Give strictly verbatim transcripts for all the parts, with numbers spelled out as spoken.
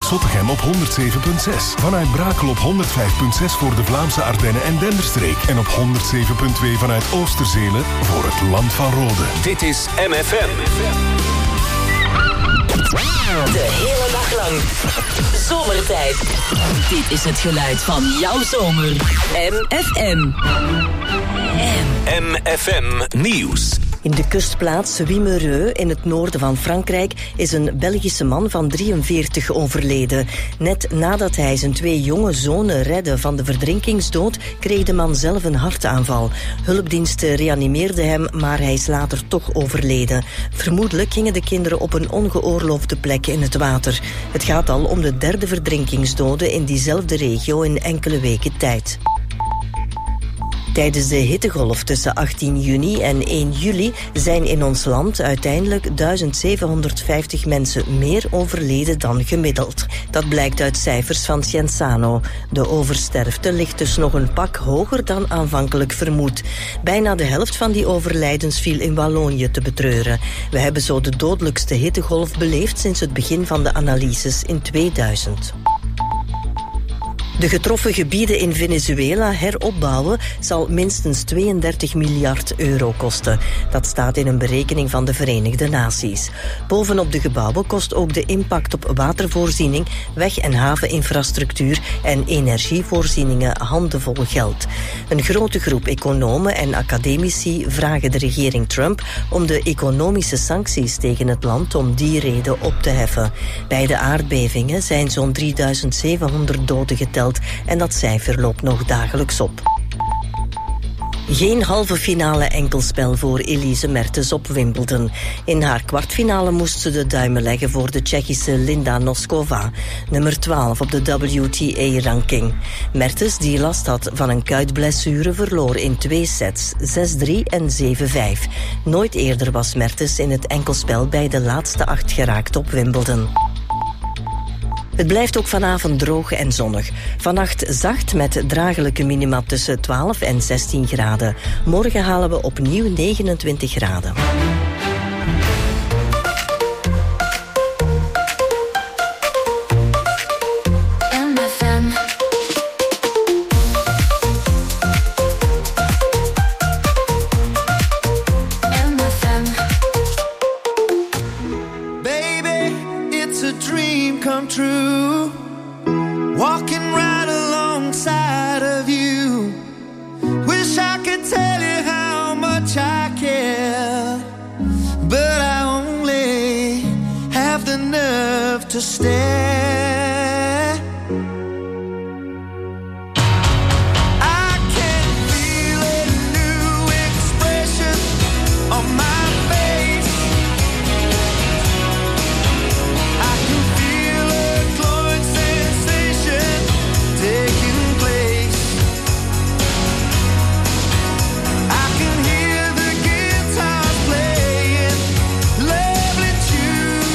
Zottegem op honderd zeven komma zes. Vanuit Brakel op honderd vijf komma zes voor de Vlaamse Ardennen en Denderstreek. En op honderd zeven komma twee vanuit Oosterzele voor het Land van Rode. Dit is M F M. De hele dag lang. Zomertijd. Dit is het geluid van jouw zomer. M F M. M F M Nieuws. In de kustplaats Wimereux in het noorden van Frankrijk is een Belgische man van drieënveertig overleden. Net nadat hij zijn twee jonge zonen redde van de verdrinkingsdood, kreeg de man zelf een hartaanval. Hulpdiensten reanimeerden hem, maar hij is later toch overleden. Vermoedelijk gingen de kinderen op een ongeoorloofde plek in het water. Het gaat al om de derde verdrinkingsdode in diezelfde regio in enkele weken tijd. Tijdens de hittegolf tussen achttien juni en één juli zijn in ons land uiteindelijk duizend zevenhonderdvijftig mensen meer overleden dan gemiddeld. Dat blijkt uit cijfers van Cienzano. De oversterfte ligt dus nog een pak hoger dan aanvankelijk vermoed. Bijna de helft van die overlijdens viel in Wallonië te betreuren. We hebben zo de dodelijkste hittegolf beleefd sinds het begin van de analyses in tweeduizend. De getroffen gebieden in Venezuela heropbouwen zal minstens tweeëndertig miljard euro kosten. Dat staat in een berekening van de Verenigde Naties. Bovenop de gebouwen kost ook de impact op watervoorziening, weg- en haveninfrastructuur en energievoorzieningen handenvol geld. Een grote groep economen en academici vragen de regering Trump om de economische sancties tegen het land om die reden op te heffen. Bij de aardbevingen zijn zo'n drieduizend zevenhonderd doden geteld en dat cijfer loopt nog dagelijks op. Geen halve finale enkelspel voor Elise Mertens op Wimbledon. In haar kwartfinale moest ze de duimen leggen voor de Tsjechische Linda Noskova, nummer twaalf op de W T A-ranking. Mertens, die last had van een kuitblessure, verloor in twee sets, zes drie en zeven vijf. Nooit eerder was Mertens in het enkelspel bij de laatste acht geraakt op Wimbledon. Het blijft ook vanavond droog en zonnig. Vannacht zacht met dragelijke minima tussen twaalf en zestien graden. Morgen halen we opnieuw negenentwintig graden. To stare, I can feel a new expression on my face. I can feel a glowing sensation taking place. I can hear the guitars playing lovely tunes.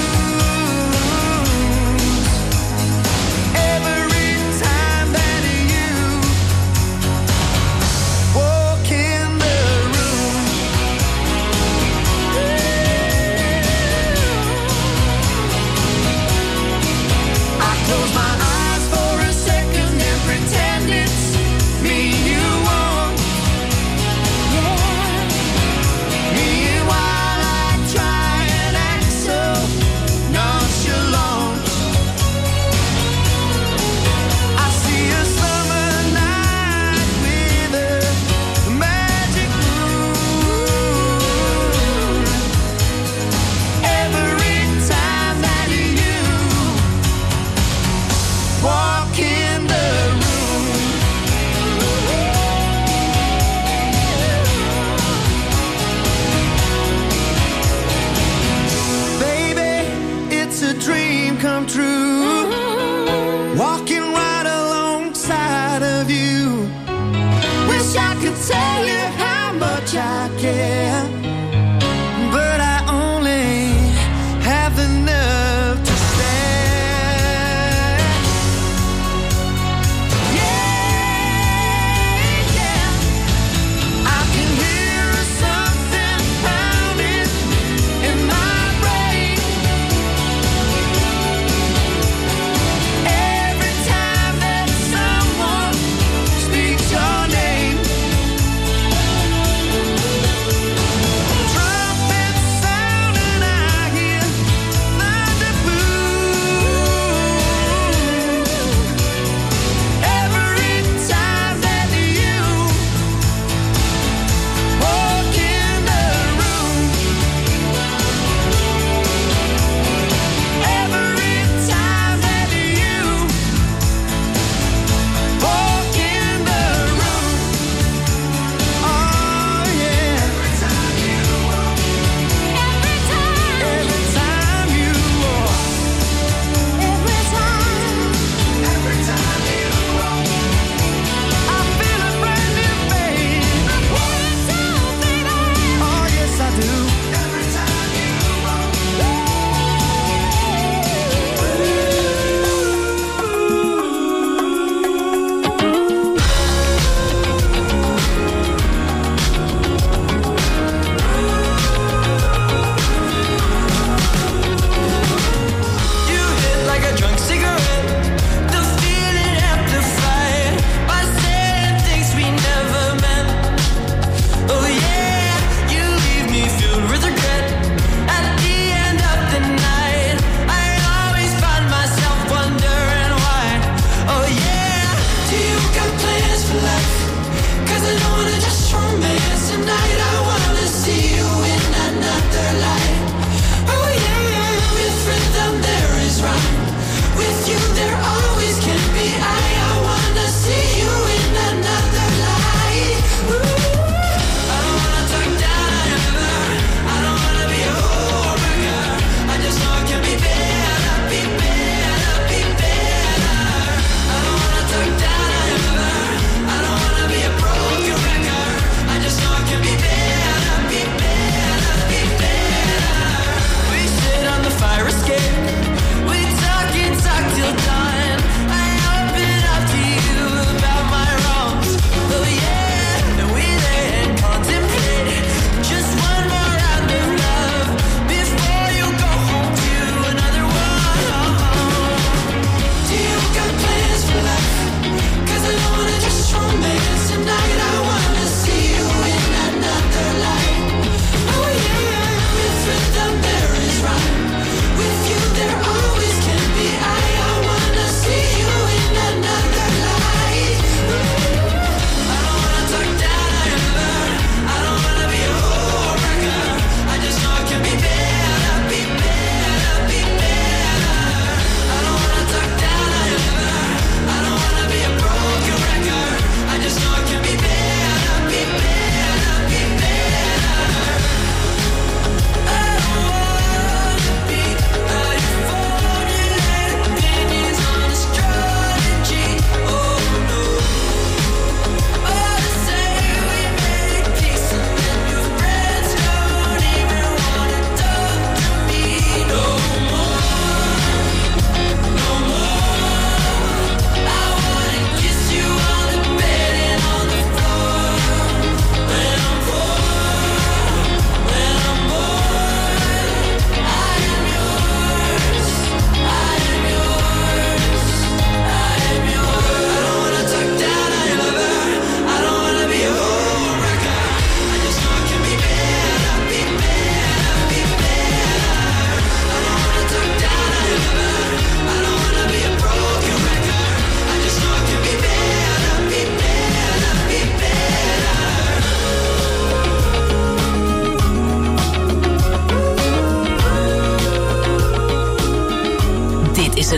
Come true, walking right alongside of you. Wish I could tell you how much I care, but I only have enough to stand. Yeah, yeah, I can hear something pounding in my brain.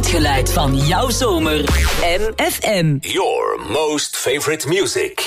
Het geluid van jouw zomer. M F M. Your most favorite music.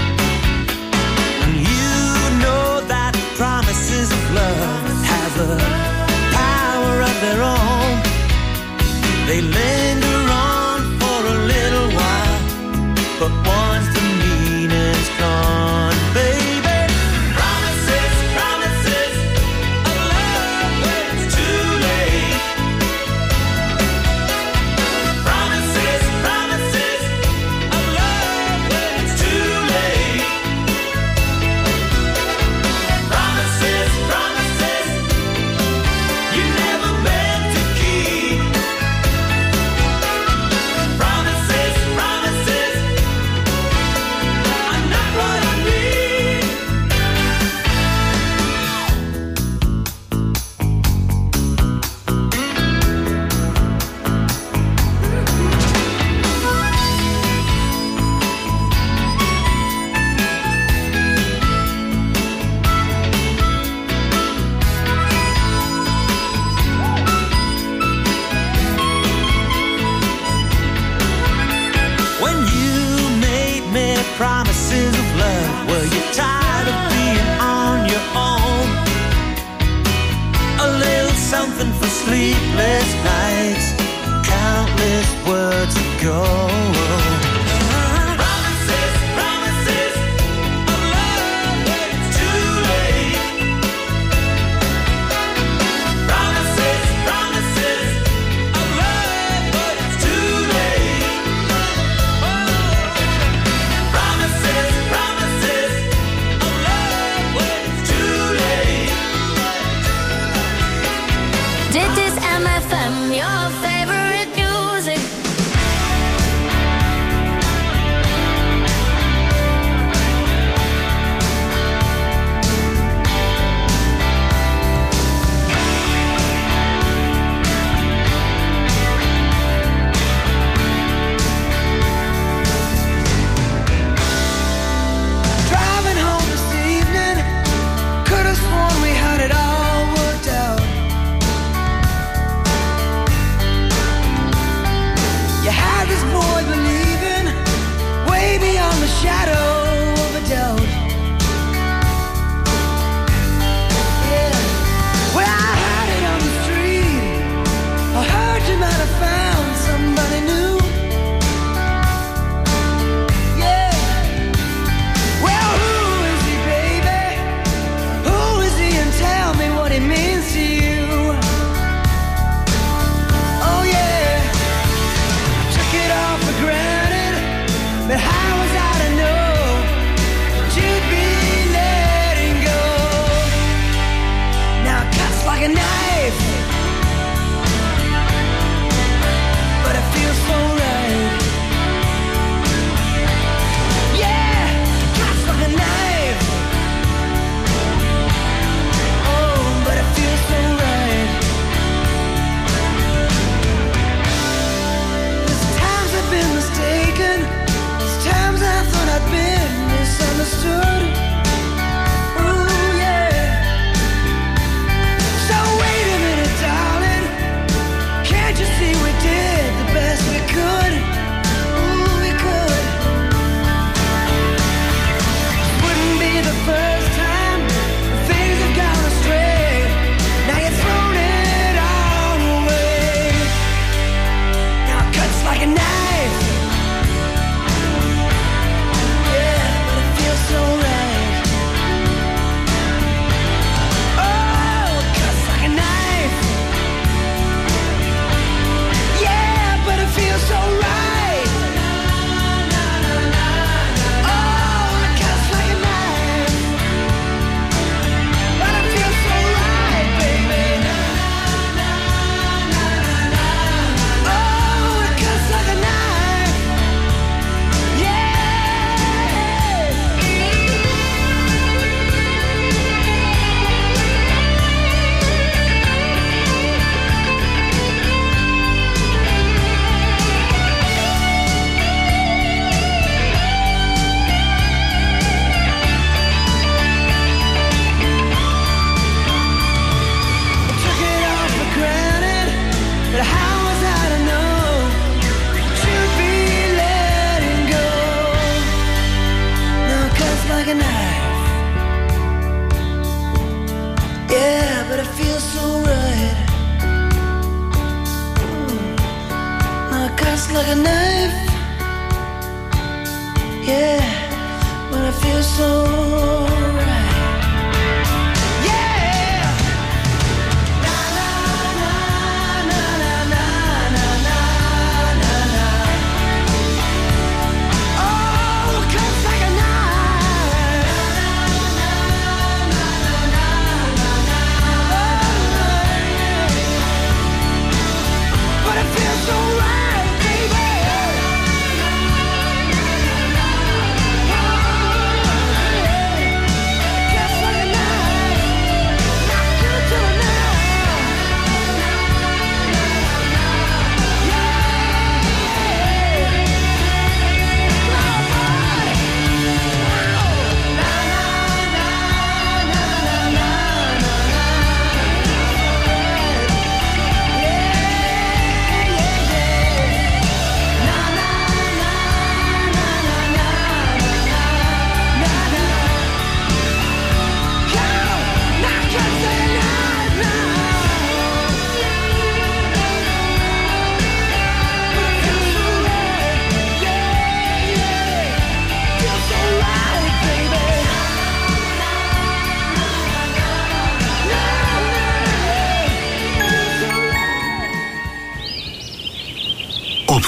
Promises of love have a They linger on for a little while, but once the meaning's gone, baby, promises, promises of love when it's too late. Promises, promises of love when it's too late. Promises, promises you never meant to keep. Promises, promises are not what I need. When you made me promises of love, were you tired of being on your own? A little something for sleepless nights, countless words ago. Promises, promises of love when it's too late. Promises, promises of love when it's too late. Promises, promises of love when it's too late. Dit is M F M, your favorite music. Driving home this evening, could have sworn we had it all worked out.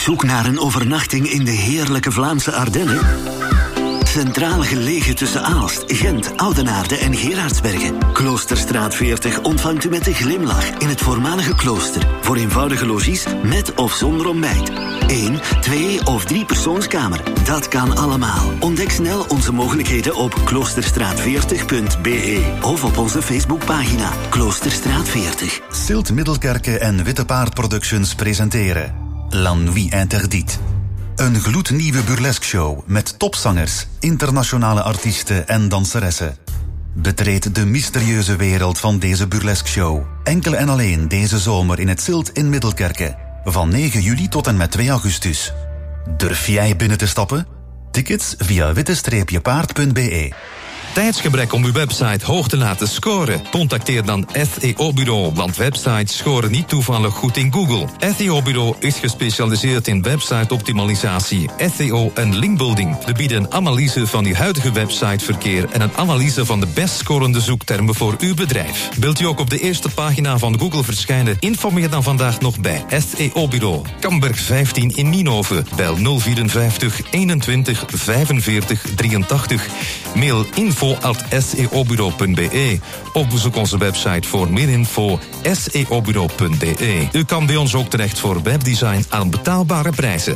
zoek naar een overnachting in de heerlijke Vlaamse Ardennen? Centraal gelegen tussen Aalst, Gent, Oudenaarde en Gerardsbergen. Kloosterstraat veertig ontvangt u met een glimlach in het voormalige klooster. Voor eenvoudige logies met of zonder ontbijt. Eén, twee of drie persoonskamer. Dat kan allemaal. Ontdek snel onze mogelijkheden op kloosterstraat veertig punt b e of op onze Facebookpagina Kloosterstraat veertig. Silt Middelkerke en Witte Paard Productions presenteren La Nuit Interdite. Een gloednieuwe burlesque show met topzangers, internationale artiesten en danseressen. Betreed de mysterieuze wereld van deze burlesque show. Enkel en alleen deze zomer in het Silt in Middelkerke. Van negen juli tot en met twee augustus. Durf jij binnen te stappen? Tickets via witte paard punt b e. Tijdsgebrek om uw website hoog te laten scoren? Contacteer dan S E O-bureau, want websites scoren niet toevallig goed in Google. S E O-bureau is gespecialiseerd in website-optimalisatie, S E O en linkbuilding. We bieden een analyse van uw huidige websiteverkeer en een analyse van de best scorende zoektermen voor uw bedrijf. Wilt u ook op de eerste pagina van Google verschijnen? Informeer dan vandaag nog bij S E O-bureau. Kamberg vijftien in Nienhoven. Bel nul vierenvijftig eenentwintig vijfenveertig drieëntachtig. Mail info at s e o bureau punt b e of bezoek onze website voor meer info s e o bureau punt b e. U kan bij ons ook terecht voor webdesign aan betaalbare prijzen.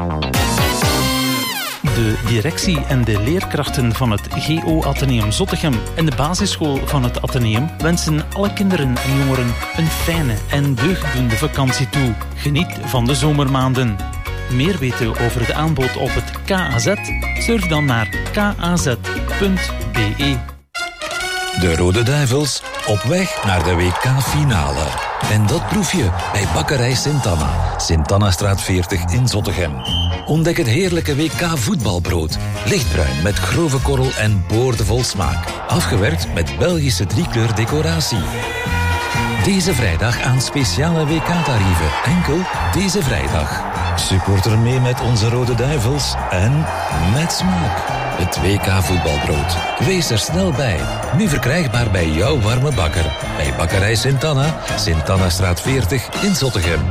De directie en de leerkrachten van het G O Atheneum Zottegem en de basisschool van het Atheneum wensen alle kinderen en jongeren een fijne en deugddoende vakantie toe. Geniet van de zomermaanden. Meer weten over de aanbod op het K A Z? Surf dan naar k a z punt b e. De Rode Duivels op weg naar de W K-finale. En dat proef je bij Bakkerij Sint-Anna. Sint-Anna-straat veertig in Zottegem. Ontdek het heerlijke W K-voetbalbrood. Lichtbruin met grove korrel en boordevol smaak. Afgewerkt met Belgische driekleur decoratie. Deze vrijdag aan speciale W K-tarieven. Enkel deze vrijdag. Supporter mee met onze Rode Duivels en met smaak. Het W K voetbalbrood. Wees er snel bij. Nu verkrijgbaar bij jouw warme bakker. Bij Bakkerij Sint-Anna, Sint-Anna-straat veertig in Zottegem.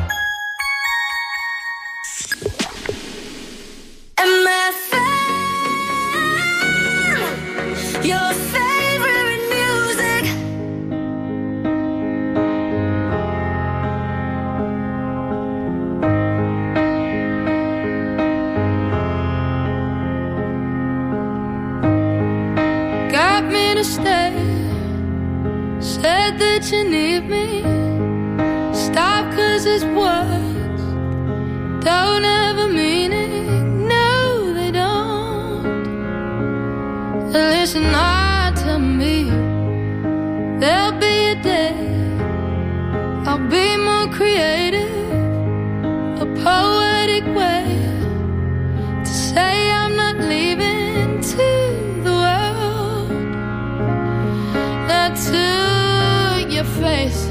You need me. Stop, cause it's words don't have a meaning. No, they don't. Listen hard to me. There'll be a day I'll be more creative, a poetic way to say I'm not leaving to the world. Not to your face.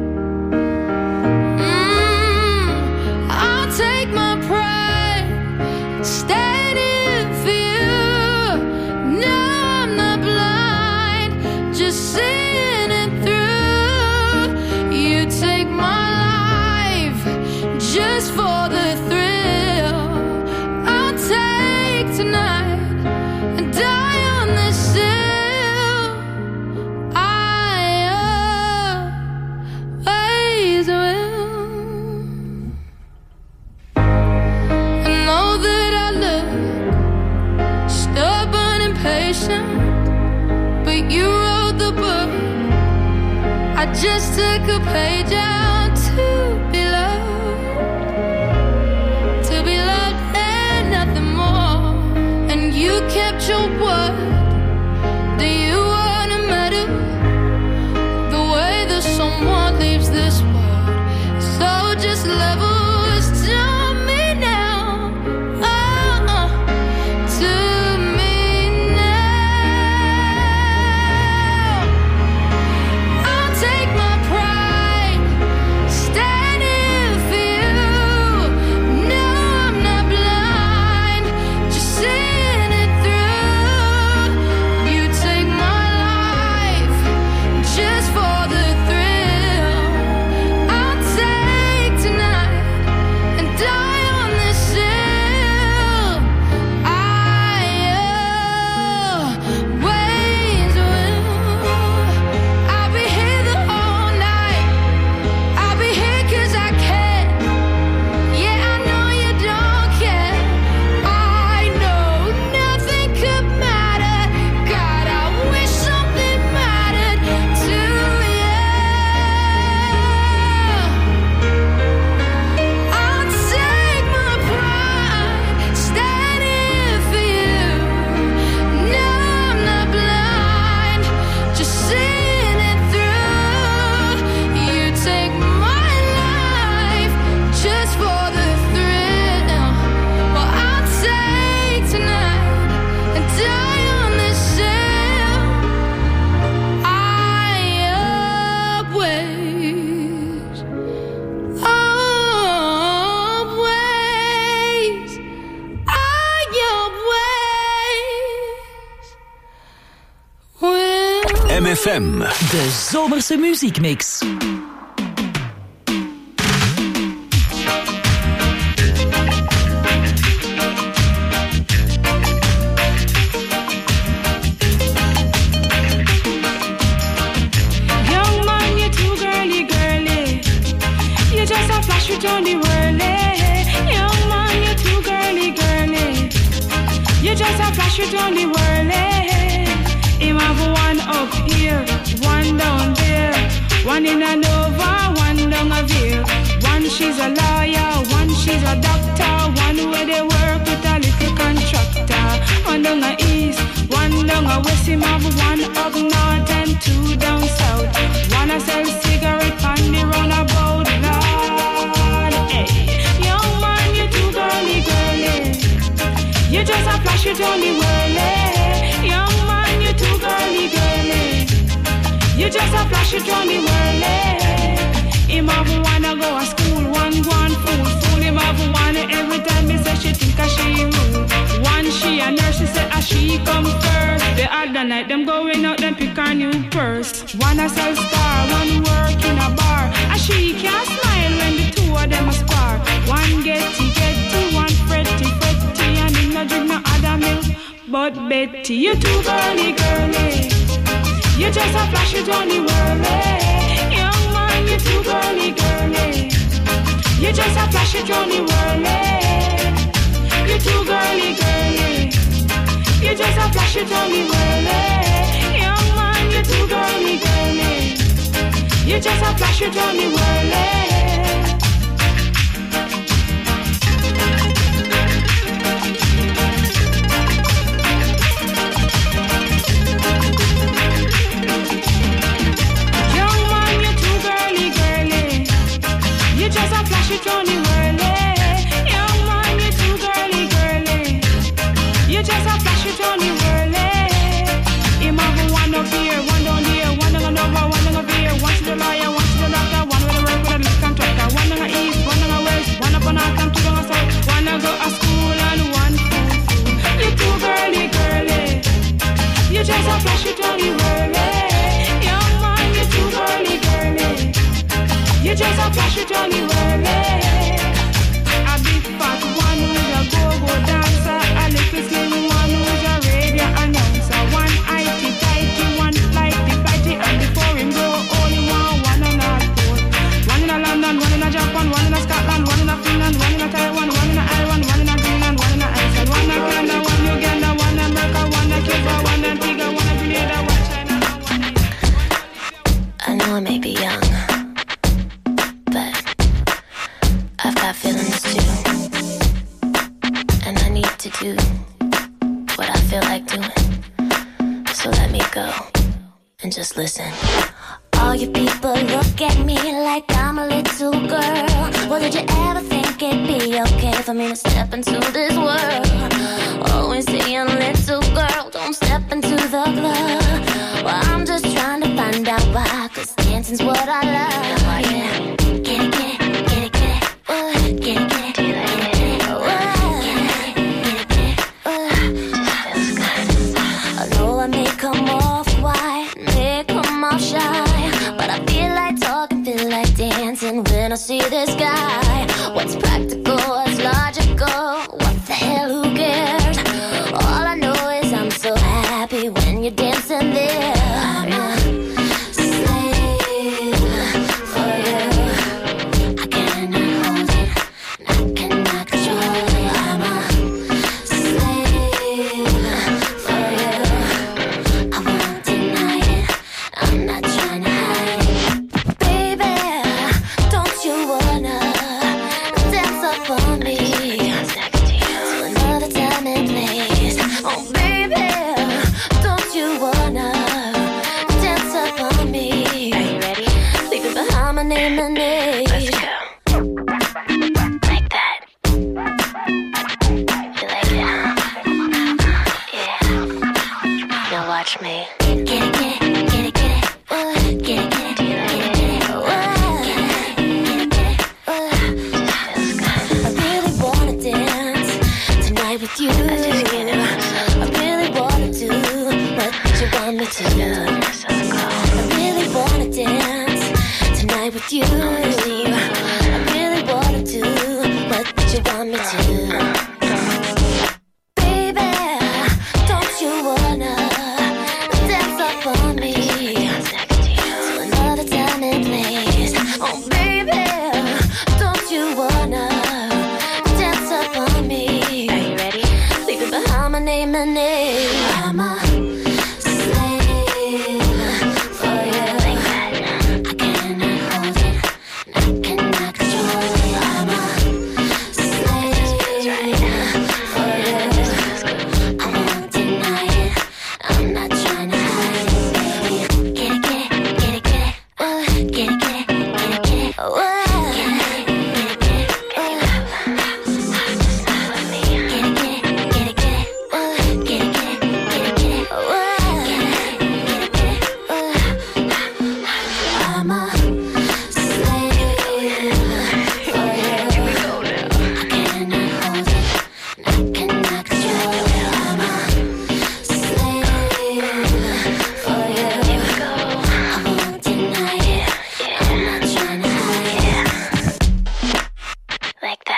Mm, I'll take my pride standing for you. No, I'm not blind, just seeing it through. You take my life just for the thrill. I'll take tonight and die on this sill. But you wrote the book. I just took a page out to be loved. F M. De zomerse muziekmix. On the whirly, young man, you're too girly, girly. You just a flash it on the whirly. Him have one up here, one down there, one in a Nova, one down a Veer. One she's a lawyer, one she's a doctor, one where they work with a little contractor. One down a east, one down a west. Him have one up north and two down south. One a sell cigarette on the roundabout. You just a flash it on the whirly. Young man, you too girly, girly. You just a flash it on the whirly. Him have wanna go to school, one go on fool. Fool him have wanna every time me say she think a she rude. One she a nurse, she say a she come first. The other night them going out, them pick a new purse. One a sell star, one work in a bar. A she can't smile when the two of them a spar. One getty getty, one fretty fretty. No drink no other milk, but Betty, you too girly, girly. You just a flash it on the whirly. Young man, you too girly, girly. You just a flash it on the whirly. You too girly, girly. You just a flash it on the whirly. Young man, you too girly, girly. You just a flash it on the whirly. Just a flash it on the whirly. Young man, you too girly, girly. You just a flash it on the whirly. Him have one up here, one down here, one down over, one down over here. One to the lawyer, one to the doctor, one with the work with a little contractor. One down the east, one down the west, one up on north and two down the south. One a go to school and one fool. You too girly, girly. You just a flash it on the whirly. Young man, you too girly, girly. You just a flash it on the whirly. A big fat one who's a go-go dancer. A little slim one who's a radio announcer. One I-T tighty, one flighty flighty. And before him go, only one, one on North Pole. One in a London, one in a Japan, one in a Scotland, one in a Finland, one in a Taiwan, one in a Ireland, one in a Greenland, one in a Iceland, one in Canada, one in Uganda, one in America, one in Cuba, one in Antigua, one in Grenada, one in China, one in... I know I may be young, I've got feelings too, and I need to do what I feel like doing. So let me go and just listen. All you people look at me like I'm a little girl. Well, did you ever think it'd be okay for me to step into this world? Always saying, little girl, don't step into the club. Well, I'm just trying to find out why, 'cause dancing's what I love. Oh, yeah. Get it, get it, get it, get it. Uh, get it, get it, get it, get it. Uh, get it, get it, uh. I know I may come off quiet, may come off shy, but I feel like talking, feel like dancing when I see this guy. What's practical, what's logical, what the hell, who cares? All I know is I'm so happy when you're dancing there. I'm a slave for you. I cannot hold it, I cannot control it. I'm a slave for you. I won't deny it, I'm not trying to hide it. Baby, don't you wanna dance up on me to another time and place? Oh baby, don't you wanna dance up on me? Are you ready? Leave it behind my name and age. Let's go. Like that. You like it, huh? Yeah. Now watch me. Get it, get it, get it, get it. Uh, get it, get it, get it, get it. Uh, get it, get it, uh. I really wanna dance tonight with you. I just can't. I really wanna do what you want me to do. So go.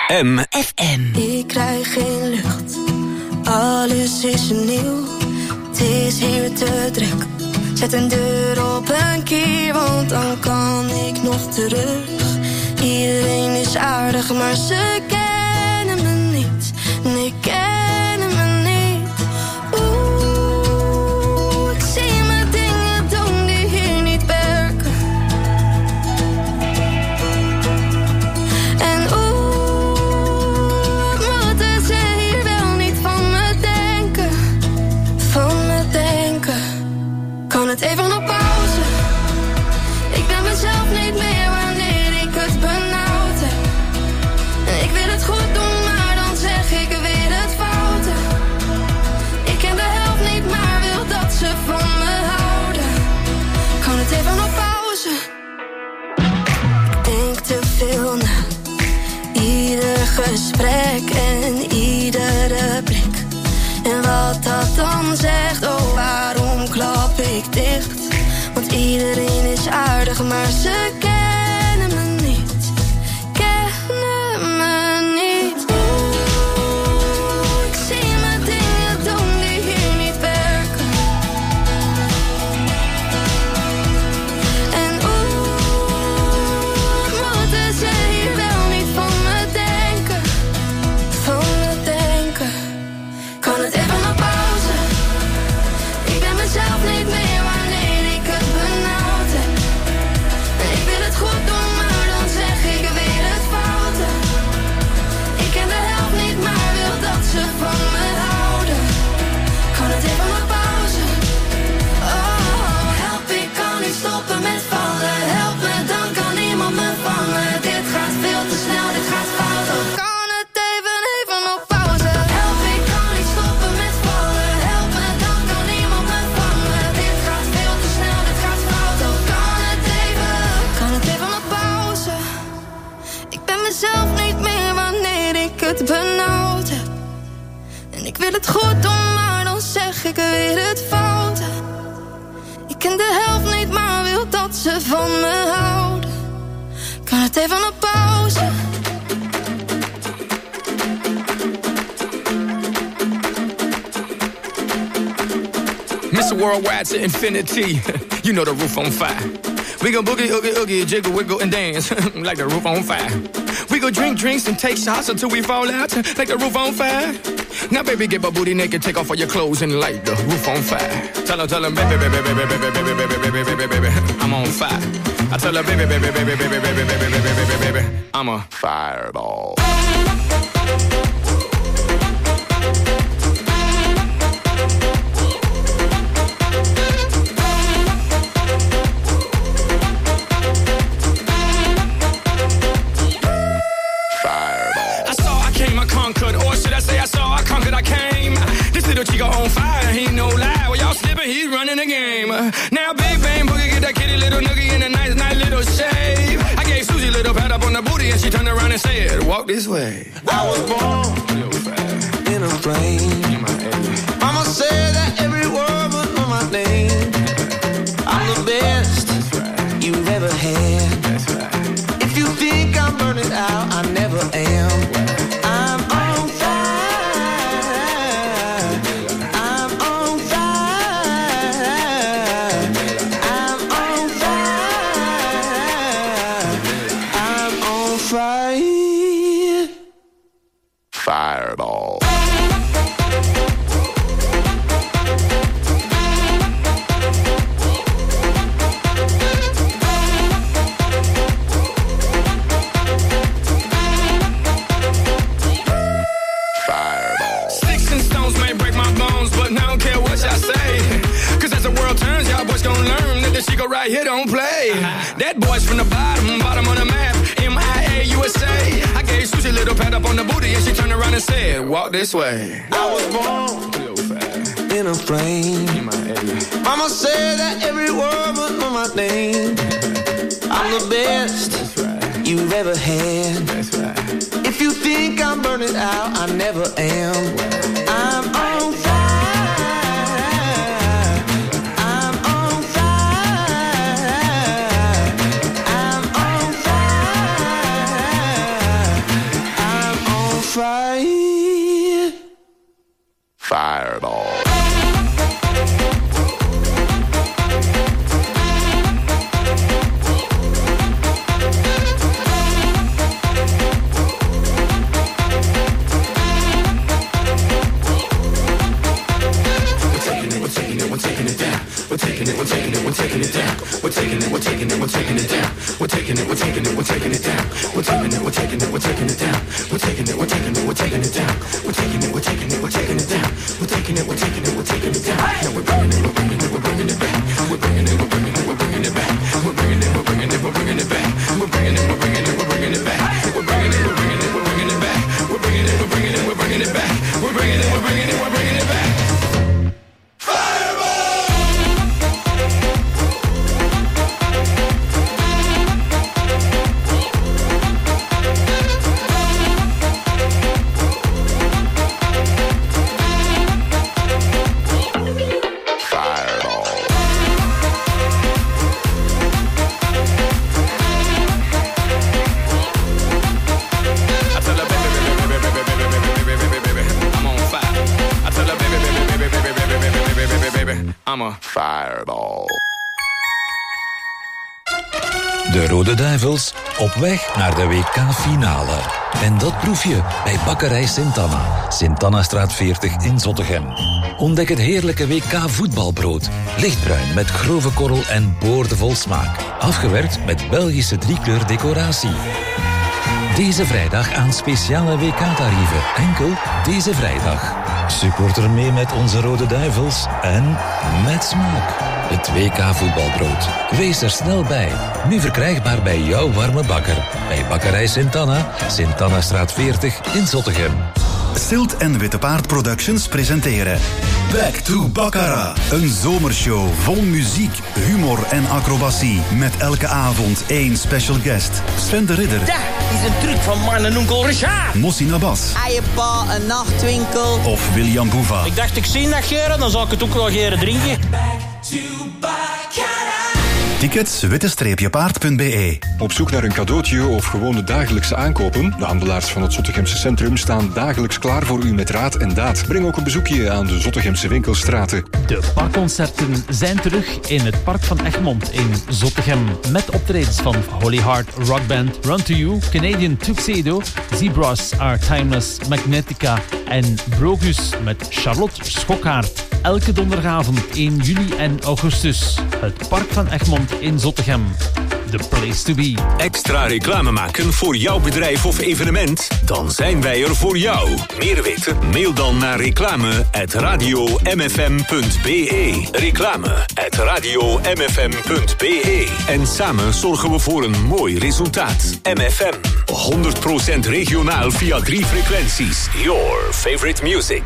M. F M. Ik krijg geen lucht, alles is nieuw. Het is hier te druk. Zet een deur op een kier, want dan kan ik nog terug. Iedereen is aardig, maar ze kennen me niet. Nee, kennen me niet. Oeh, ik zie me dingen doen die hier niet werken. En oeh, wat moeten ze hier wel niet van me denken? Van me denken. Kan het even op pauze? Ik ben mezelf niet meer wanneer ik het benauwd heb. En ik wil het goed doen, maar dan zeg ik weer het foute. Ik ken de helft niet, maar wil dat ze van me houden. Kan het even op pauze? Ik denk te veel na. Ieder gesprek en iedere blik. En wat dat dan zegt, oh waarom klap ik dicht? Want iedereen is aardig, maar ze kennen me niet. Kennen me niet. Oeh, ik zie me dingen doen die hier niet werken. En oeh, moeten ze hier wel niet van me denken? Van me denken. Kan het even op pauze? Ik ben mezelf niet meer wanneer ik het benauwd heb. En ik wil het goed doen, maar dan zeg ik weer het foute. Ik ken de helft niet, maar wil dat ze van me houden. Kan het even op pauze? Oh, help, ik kan niet stoppen met vallen. Help me, dan kan niemand me vangen. Dit gaat veel te snel, dit gaat fout. Oh, kan het even, even op pauze? Help, ik kan niet stoppen met vallen. Help me, dan kan niemand me vangen. Dit gaat veel te snel, dit gaat fout. Oh, kan het even, kan het even op pauze? Ik ben mezelf niet meer wanneer ik het benauwd heb. En ik wil het goed doen, maar dan zeg ik weer het foute. Ik ken de helft niet, maar wil dat ze van me houden. Kan het even op pauze? Mister Worldwide to infinity. You know the roof on fire. We go boogie, oogie, oogie, jiggle, wiggle, and dance like the roof on fire. We go drink drinks and take shots until we fall out like the roof on fire. Now, baby, get my booty naked, take off all your clothes and light the roof on fire. Tell her, tell her, baby, baby, baby, baby, baby, baby, baby, baby, baby, baby, I'm on fire. I tell her, baby, baby, baby, baby, baby, baby, baby, baby, baby, baby, I'm a fireball. Chico on fire, he no lie. Well, y'all slipping, he's running the game. Uh, now, Big Bang Boogie, get that kitty little noogie in a nice, nice little shave. I gave Susie a little pat up on the booty, and she turned around and said, walk this way. I was born in a plane. Mama said that every word would know my name. I'm the best right. you've ever had. That's right. If you think I'm burning out, I never am. I'm on fire. Fireball. Fireball. Sticks and stones may break my bones, but I don't care what y'all say. Cause as the world turns, y'all boys gon' learn that this shit go right here don't play. That boy's from the bottom, bottom of the map. M I A U S A. I gave Susie a little pat up on the booty and she turned around and said, walk this way. I was born in a plane. Mama said that every word would know my name. I'm the best right. you've ever had. That's right. If you think I'm burning out, I never am. I'm on fire. I'm Fireball. We're taking it, we're taking it, we're taking it, we're taking it down. We're taking it, we're taking it, we're taking it down. We're taking it, we're taking it, we're taking it down. We're taking it, we're taking it, we're taking it down. We're taking it, we're taking it, we're taking it down. We're taking it, we're taking it, we're taking it down. We're taking it, we're taking it, we're taking it down. Now we're bringing it, we're bringing it, we're bringing it back. We're bringing it, we're bringing it, we're bringing it back. We're bringing it, we're bringing it, we're bringing it back. We're bringing it, we're bringing it, we're bringing it back. We're bringing it, we're bringing it, we're bringing it back. We're bringing it, we're bringing it, we're bringing it back. We're bringing it, we're bringing it, we're bringing it back. I'm a fireball. De Rode Duivels op weg naar de W K-finale. En dat proef je bij Bakkerij Sint-Anna. Sint-Anna-straat veertig in Zottegem. Ontdek het heerlijke W K-voetbalbrood. Lichtbruin met grove korrel en boordevol smaak. Afgewerkt met Belgische driekleur decoratie. Deze vrijdag aan speciale W K-tarieven. Enkel deze vrijdag. Supporter mee met onze Rode Duivels en met smaak. Het W K-voetbalbrood. Wees er snel bij. Nu verkrijgbaar bij jouw warme bakker. Bij Bakkerij Sint-Anna, Sint-Anna-straat veertig in Zottegem. Stilt en Witte Paard Productions presenteren Back to Baccarat. Een zomershow vol muziek, humor en acrobatie. Met elke avond één special guest. Sven de Ridder. Dat is een truc van man en onkel Richard. Mossin Abbas. Eiepa, een nachtwinkel. Of William Boeva. Ik dacht, ik zie dat geren, dan zal ik het ook wel geren drinken. Tickets witte-paard punt b e. Op zoek naar een cadeautje of gewoon de dagelijkse aankopen? De handelaars van het Zottegemse centrum staan dagelijks klaar voor u met raad en daad. Breng ook een bezoekje aan de Zottegemse winkelstraten. De parkconcerten zijn terug in het Park van Egmond in Zottegem. Met optredens van Holy Heart Rockband, Run to You, Canadian Tuxedo, Zebras Are Timeless, Magnetica en Brogus met Charlotte Schokhaert. Elke donderdagavond in juli en augustus. Het Park van Egmond in Zottegem. The place to be. Extra reclame maken voor jouw bedrijf of evenement? Dan zijn wij er voor jou. Meer weten? Mail dan naar reclame at radio m f m punt b e. Reclame at radio m f m punt b e. En samen zorgen we voor een mooi resultaat. M F M. honderd procent regionaal via drie frequenties. Your favorite music.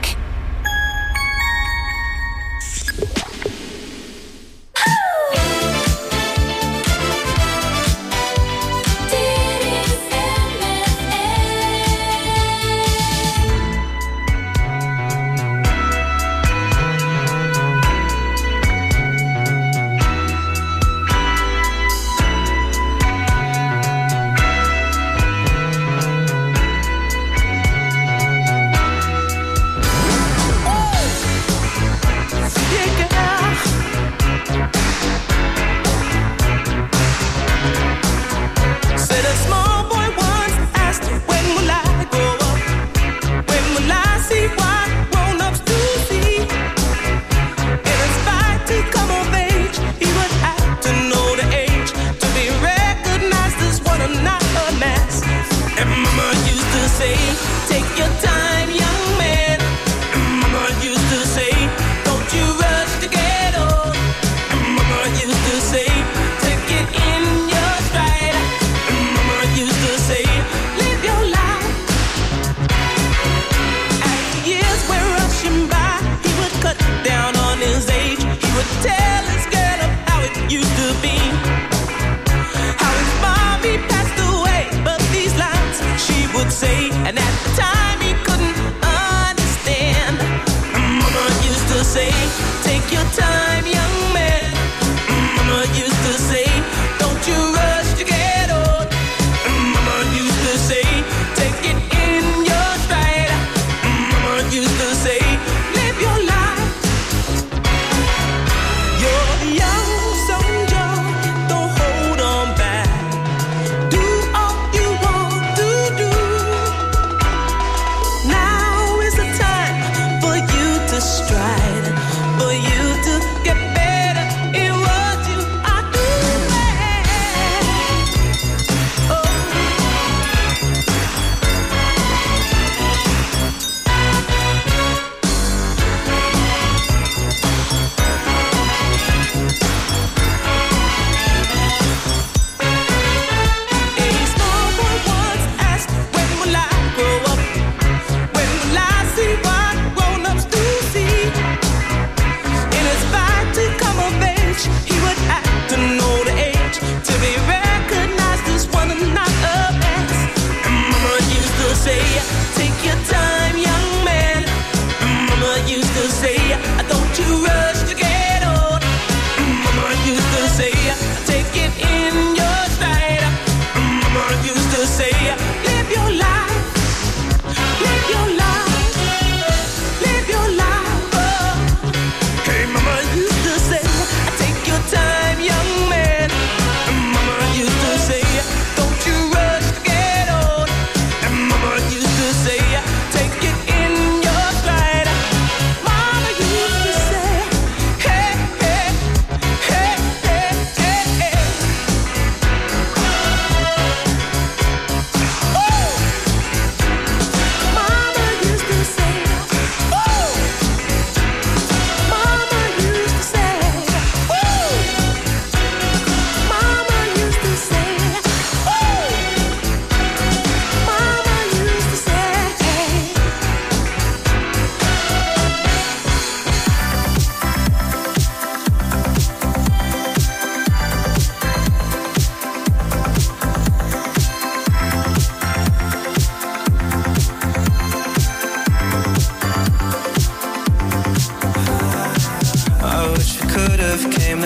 Say, and at the time he couldn't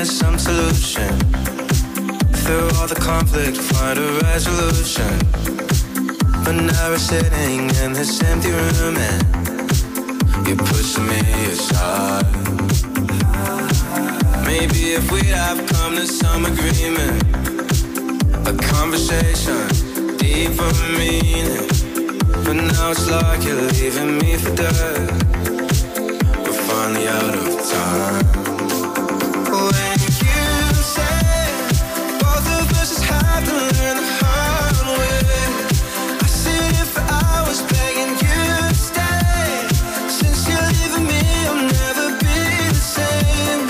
promise some solution. Through all the conflict, find a resolution. But now we're sitting in this empty room and you're pushing me aside. Maybe if we'd have come to some agreement, a conversation, deeper meaning. But now it's like you're leaving me for dead. We're finally out of time. When you say both of us just have to learn the hard way, I sit here for hours begging you to stay. Since you're leaving me, I'll never be the same.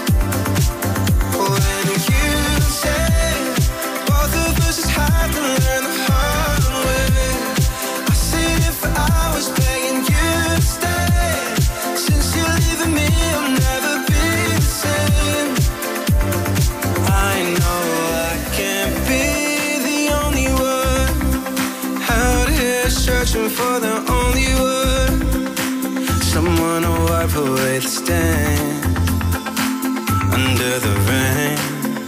When you say both of us just have to learn the hard way, I sit here for hours begging you to stay. Since you're leaving me, I'll never be the same. I know I can't be the only one out here searching for the only one, someone to wipe away the stain under the rain.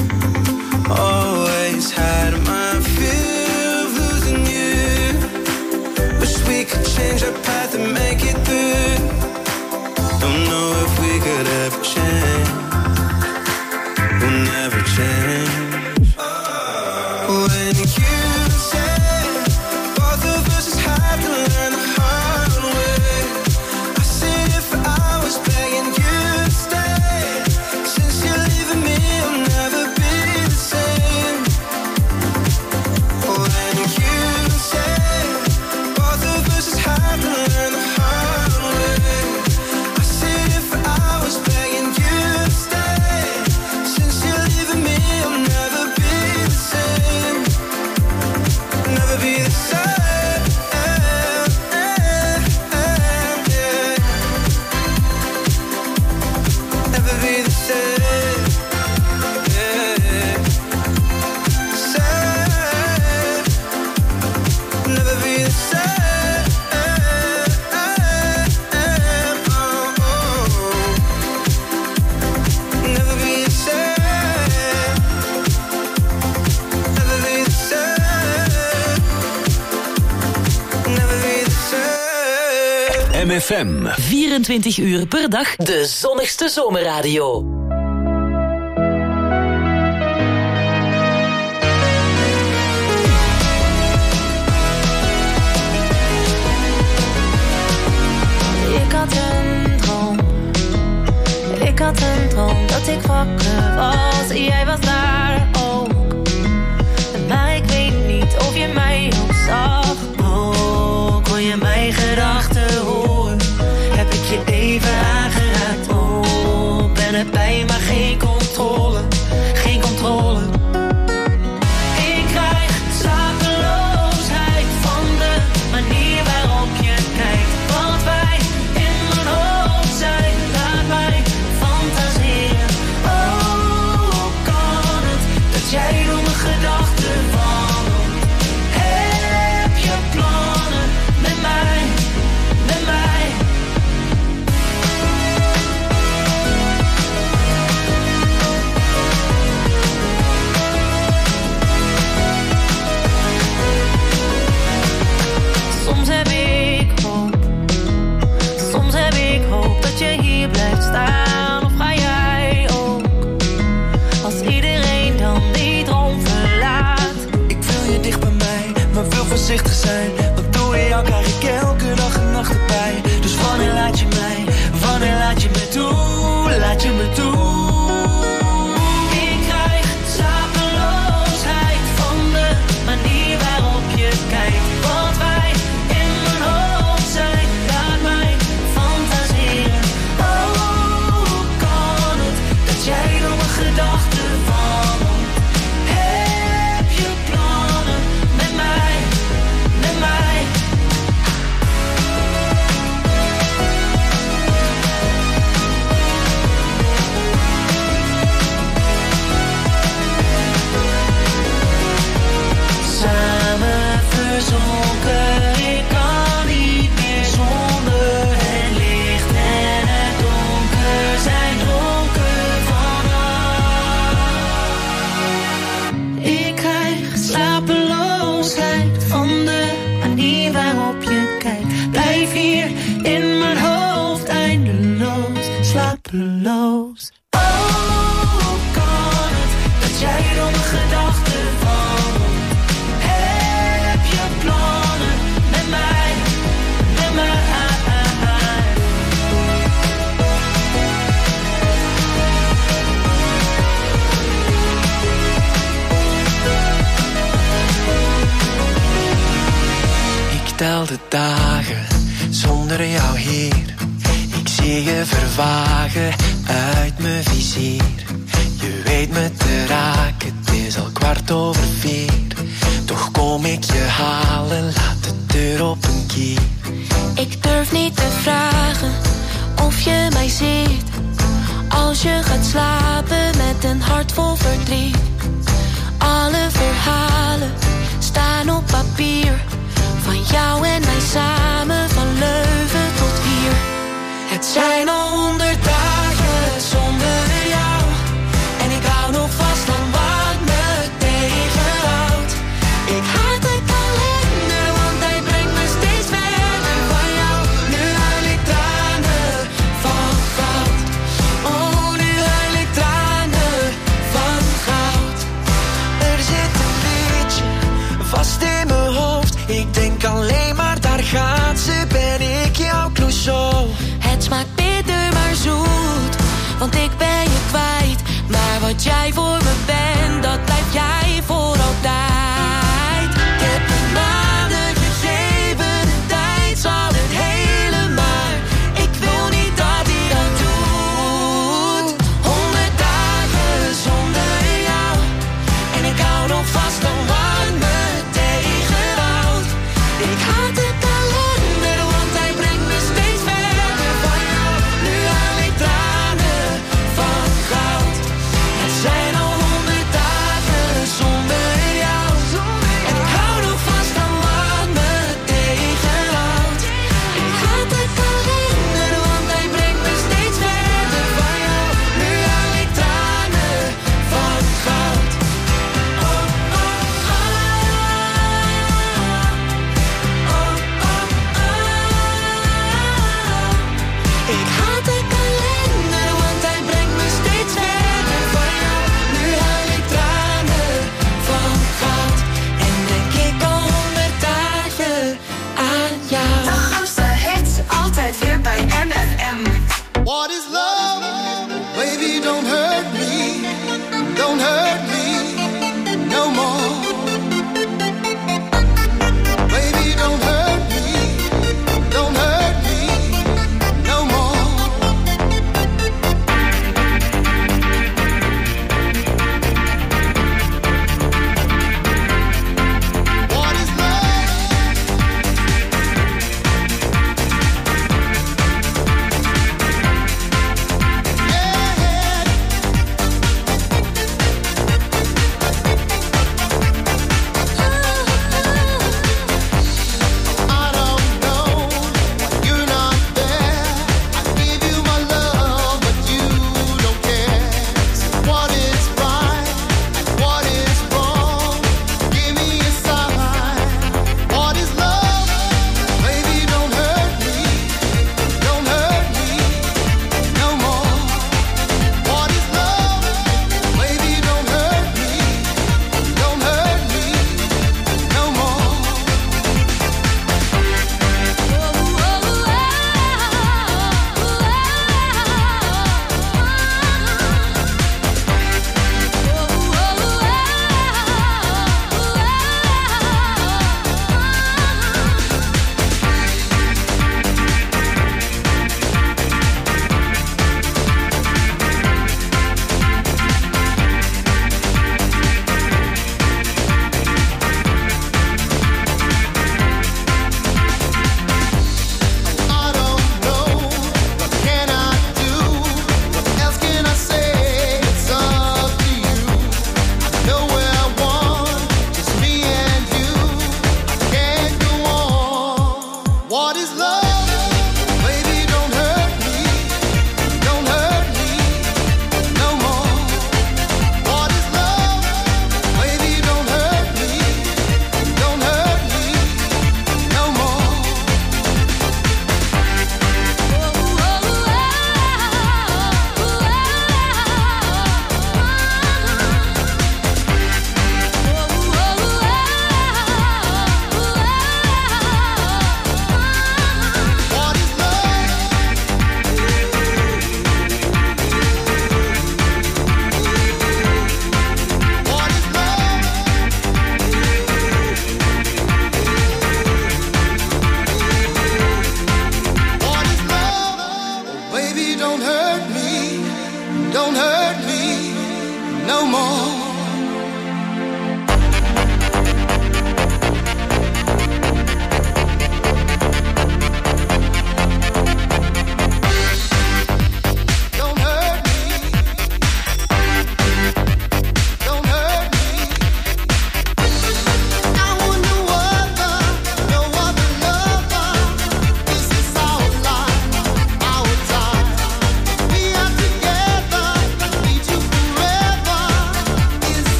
Always had my fear of losing you. Wish we could change our path and make it through. Don't know if we could ever change. We'll never change. When you say both of us just have to learn the hard way, I sit here for hours begging you to stay. Since you're leaving me, I'll never be the same. When you say both of us just have to learn the hard way, I sit here for hours begging you to stay. Since you're leaving me, I'll never be the same. Never be the same. Never be the same. Same. Never be the same. Oh, oh. Never be the same. Never be the same. Never be the same. M F M. vierentwintig uur per dag de zonnigste zomerradio. Ik had een droom. Ik had een droom dat ik wakker was en jij was daar ook. Maar ik weet niet of je mij ook zag. Oh, kon je mijn gedachten horen? Heb ik je even aangeraakt? Oh, ben erbij maar geen controle. Geen controle. Ik krijg slapeloosheid van de manier waarop je kijkt. Wat wij in mijn hoofd zijn, laat mij fantaseren. Oh, hoe kan het dat jij door mijn gedachten wandelt? Heb je plannen met mij, met mij? Soms heb ik hoop, soms heb ik hoop dat je hier blijft staan. Of ga jij ook, als iedereen dan die droom verlaat? Ik wil je dicht bij mij, maar wil voorzichtig zijn. Want door jou krijg ik elke dag en nacht erbij. Dus wanneer laat je mij, wanneer laat je me toe, laat je me toe. Ik krijg slapeloosheid van de manier waarop je kijkt. Wat wij in mijn hoofd zijn, laat mij fantaseren. Oh, hoe kan het dat jij door mijn gedachten wandelt? Heb je plannen met mij, met mij? manier waarop je kijkt. Blijf hier in mijn hoofd eindeloos, slapeloos. Oh, hoe kan het dat jij door mijn gedachten valt? Heb je plannen met mij, met mij? Ik tel de dagen zonder jou hier. Ik zie je vervagen uit mijn vizier. Je weet me te raken, het is al kwart over vier. Toch kom ik je halen, laat de deur op een kier. Ik durf niet te vragen of je mij ziet. Als je gaat slapen met een hart vol verdriet. Alle verhalen staan op papier. Van jou en mij samen, van Leuven tot hier. Het zijn al honderd dagen zonder jou. En ik hou nog vast aan wat me tegenhoudt. Ik haat de kalender, want hij brengt me steeds verder van jou. Nu huil ik tranen van goud. Oh, nu huil ik tranen van goud.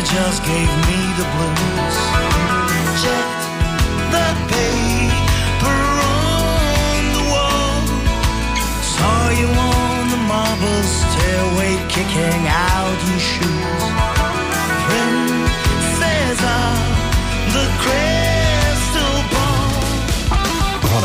just gave me the blues.